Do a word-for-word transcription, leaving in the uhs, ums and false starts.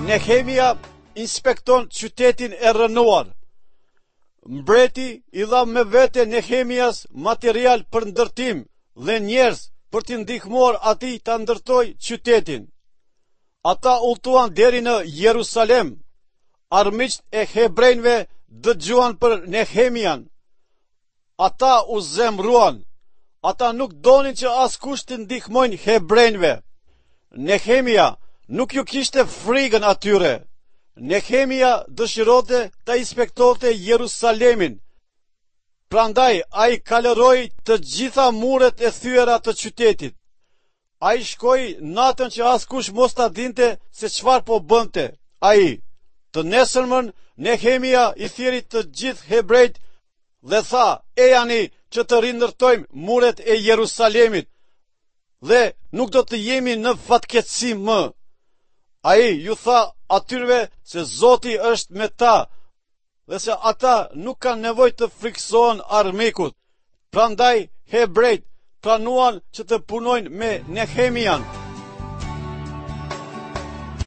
Nehemia inspekton qytetin e rënuar. Mbreti i dha me vete Nehemias material për ndërtim dhe njerëz për t'i ndihmuar atij ta ndërtoj qytetin. Ata udhtuan deri në Jerusalem. Armiqt e hebrejve dëgjuan për Nehemian. Ata u zemruan. Ata nuk donin që askush të ndihmojnë hebrejve. Nehemia nuk ju kishte frikën atyre. Nehemia dëshironte ta inspektonte Jerusalemin. Prandaj ai kaloroi të gjitha muret e thyera të qytetit. Ai shkoi natën që askush mos ta dinte se çfarë po bënte. Ai, të nesërmën, Nehemia i thiri të gjithë hebrejt dhe tha: "E jani që të rindërtojmë muret e Jerusalemit dhe nuk do të jemi në fatkeqësi më." Ai ju tha atyre se Zoti është me ta dhe se ata nuk kanë nevojë të friksohen armikut. Prandaj hebrejt pranuan që të punojnë me Nehemian.